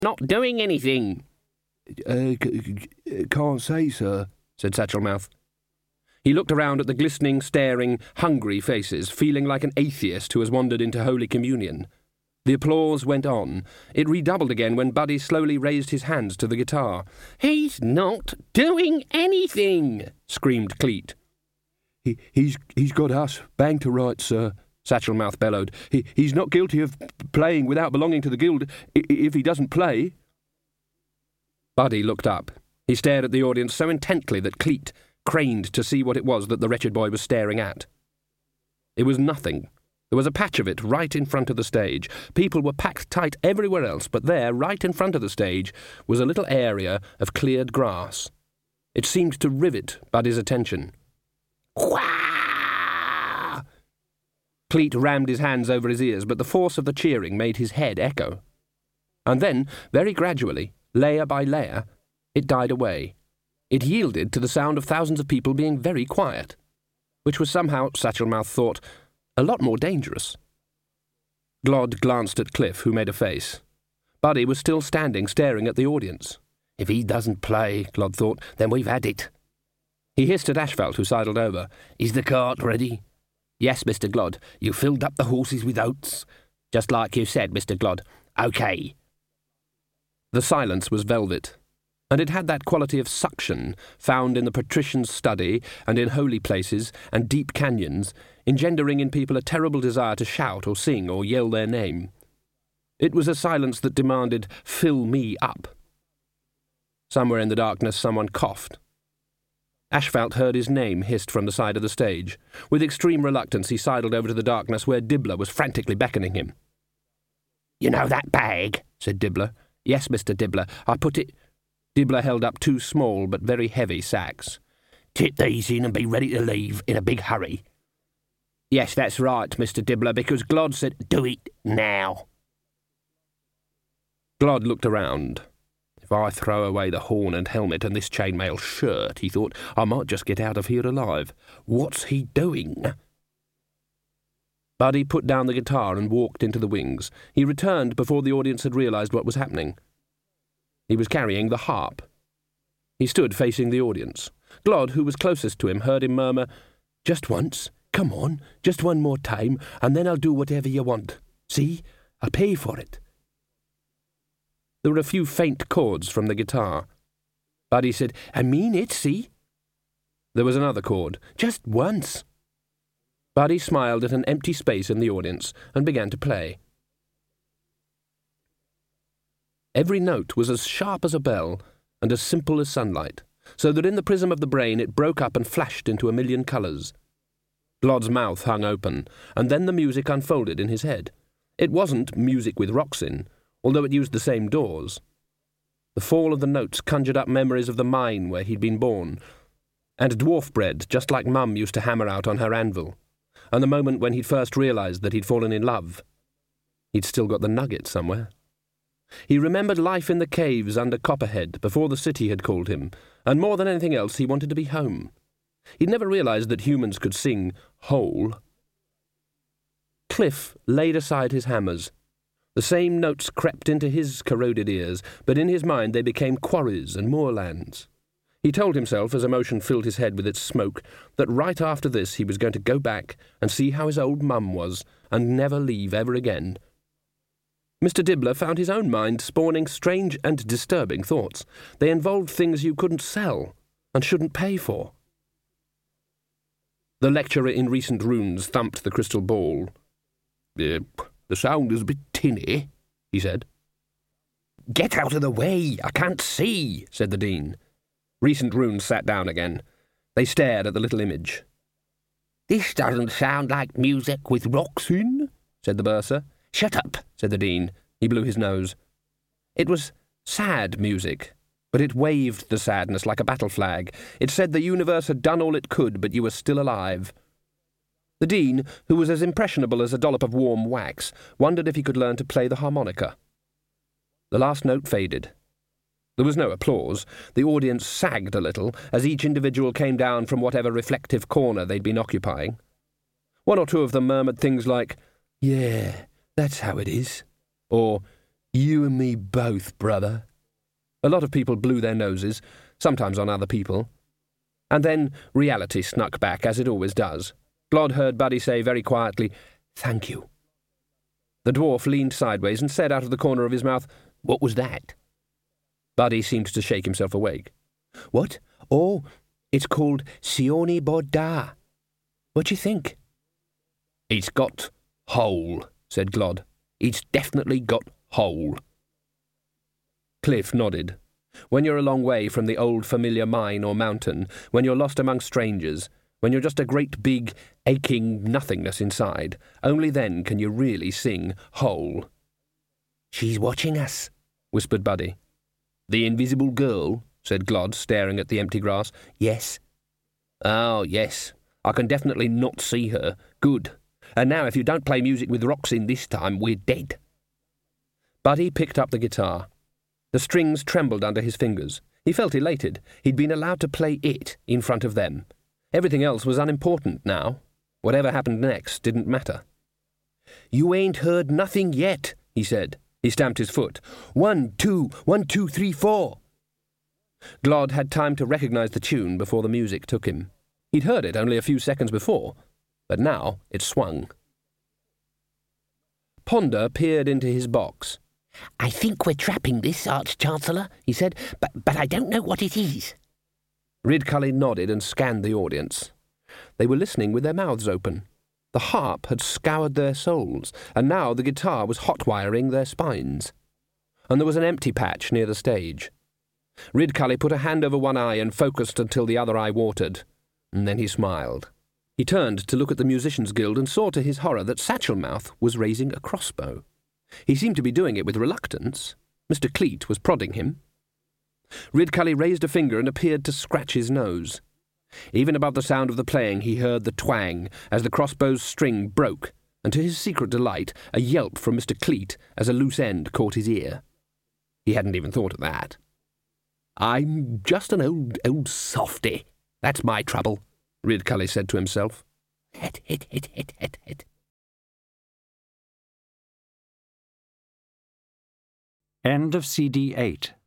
Not doing anything. Can't say, sir, said Satchelmouth. He looked around at the glistening, staring, hungry faces, feeling like an atheist who has wandered into Holy Communion. The applause went on. It redoubled again when Buddy slowly raised his hands to the guitar. "He's not doing anything!" screamed Cleet. He's got us bang to rights, sir, Satchelmouth bellowed. He's not guilty of playing without belonging to the guild if he doesn't play. Buddy looked up. He stared at the audience so intently that Cleet craned to see what it was that the wretched boy was staring at. It was nothing. There was a patch of it right in front of the stage. People were packed tight everywhere else, but there, right in front of the stage, was a little area of cleared grass. It seemed to rivet Buddy's attention. Wah! Cleet rammed his hands over his ears, but the force of the cheering made his head echo. And then, very gradually, layer by layer, it died away. It yielded to the sound of thousands of people being very quiet, which was somehow, Satchelmouth thought, a lot more dangerous. Glod glanced at Cliff, who made a face. Buddy was still standing, staring at the audience. "If he doesn't play," Glod thought, "then we've had it." He hissed at Ashfelt, who sidled over. "Is the cart ready?" "Yes, Mr. Glod. You filled up the horses with oats?" "Just like you said, Mr. Glod." "OK." The silence was velvet, and it had that quality of suction found in the patrician's study and in holy places and deep canyons, engendering in people a terrible desire to shout or sing or yell their name. It was a silence that demanded, "Fill me up." Somewhere in the darkness someone coughed. Ashfelt heard his name hissed from the side of the stage. With extreme reluctance he sidled over to the darkness where Dibbler was frantically beckoning him. "You know that bag?" said Dibbler. "Yes, Mr. Dibbler. I put it—" Dibbler held up two small but very heavy sacks. "Tip these in and be ready to leave in a big hurry." "Yes, that's right, Mr. Dibbler, because Glod said—" "Do it now." Glod looked around. "If I throw away the horn and helmet and this chainmail shirt," he thought, "I might just get out of here alive. What's he doing?" Buddy put down the guitar and walked into the wings. He returned before the audience had realised what was happening. He was carrying the harp. He stood facing the audience. Glod, who was closest to him, heard him murmur, "Just once. Come on, just one more time, and then I'll do whatever you want. See? I'll pay for it." There were a few faint chords from the guitar. Buddy said, "I mean it, see?" There was another chord. "Just once." Buddy smiled at an empty space in the audience and began to play. Every note was as sharp as a bell and as simple as sunlight, so that in the prism of the brain it broke up and flashed into a million colours. Glod's mouth hung open, and then the music unfolded in his head. It wasn't music with rocks in, although it used the same doors. The fall of the notes conjured up memories of the mine where he'd been born, and dwarf bread just like Mum used to hammer out on her anvil, and the moment when he'd first realised that he'd fallen in love. He'd still got the nugget somewhere. He remembered life in the caves under Copperhead before the city had called him, and more than anything else he wanted to be home. He'd never realised that humans could sing whole. Cliff laid aside his hammers. The same notes crept into his corroded ears, but in his mind they became quarries and moorlands. He told himself, as emotion filled his head with its smoke, that right after this he was going to go back and see how his old mum was, and never leave ever again. Mr. Dibbler found his own mind spawning strange and disturbing thoughts. They involved things you couldn't sell and shouldn't pay for. The lecturer in recent runes thumped the crystal ball. The sound is a bit tinny," he said. "Get out of the way! I can't see," said the dean. Recent runes sat down again. They stared at the little image. "This doesn't sound like music with rocks in," said the bursar. "Shut up," said the dean. He blew his nose. It was sad music, but it waved the sadness like a battle flag. It said the universe had done all it could, but you were still alive. The dean, who was as impressionable as a dollop of warm wax, wondered if he could learn to play the harmonica. The last note faded. There was no applause. The audience sagged a little as each individual came down from whatever reflective corner they'd been occupying. One or two of them murmured things like, "Yeah, that's how it is," or You and me both, brother. A lot of people blew their noses, sometimes on other people. And then reality snuck back, as it always does. Glod heard Buddy say very quietly, "Thank you." The dwarf leaned sideways and said out of the corner of his mouth, "What was that?" Buddy seemed to shake himself awake. "What? Oh, it's called Sioni Boda. What do you think?" "It's got hole," said Glod. "It's definitely got hole." Cliff nodded. When you're a long way from the old familiar mine or mountain, when you're lost among strangers, when you're just a great big, aching nothingness inside, only then can you really sing hole. "She's watching us," whispered Buddy. "The invisible girl?" said Glod, staring at the empty grass. "Yes." "Oh, yes. I can definitely not see her. Good. And now if you don't play music with rocks in this time, we're dead." Buddy picked up the guitar. The strings trembled under his fingers. He felt elated. He'd been allowed to play it in front of them. Everything else was unimportant now. Whatever happened next didn't matter. "You ain't heard nothing yet," he said. He stamped his foot. 1, 2, 1, 2, 3, 4. Glod had time to recognize the tune before the music took him. He'd heard it only a few seconds before, but now it swung. Ponder peered into his box. "I think we're trapping this, Arch-Chancellor," he said, but I don't know what it is." Ridcully nodded and scanned the audience. They were listening with their mouths open. The harp had scoured their souls, and now the guitar was hot-wiring their spines. And there was an empty patch near the stage. Ridcully put a hand over one eye and focused until the other eye watered, and then he smiled. He turned to look at the Musicians' Guild and saw to his horror that Satchelmouth was raising a crossbow. He seemed to be doing it with reluctance. Mr. Cleet was prodding him. Ridcully raised a finger and appeared to scratch his nose. Even above the sound of the playing he heard the twang as the crossbow's string broke, and to his secret delight a yelp from Mr. Cleet as a loose end caught his ear. He hadn't even thought of that. "I'm just an old softy. That's my trouble," Ridcully said to himself. "Het. End of CD 8.